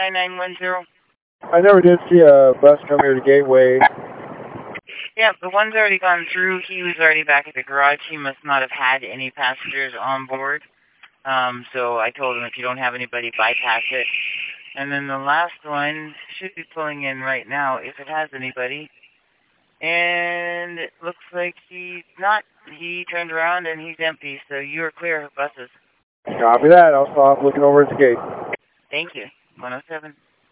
9910. I never did see a bus come here to Gateway. Yeah, the one's already gone through. He was already back at the garage. He must not have had any passengers on board. So I told him if you don't have anybody, bypass it. And then the last one should be pulling in right now if it has anybody. And it looks like he's not. He turned around and he's empty, so you're clear of buses. Copy that. I'll stop looking over at the gate. Thank you. 107.